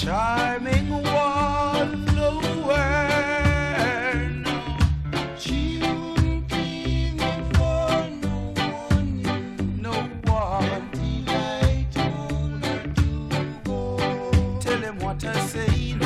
charming one. She wouldn't give up for no one, no one. Until I told her to go. Tell him what I say.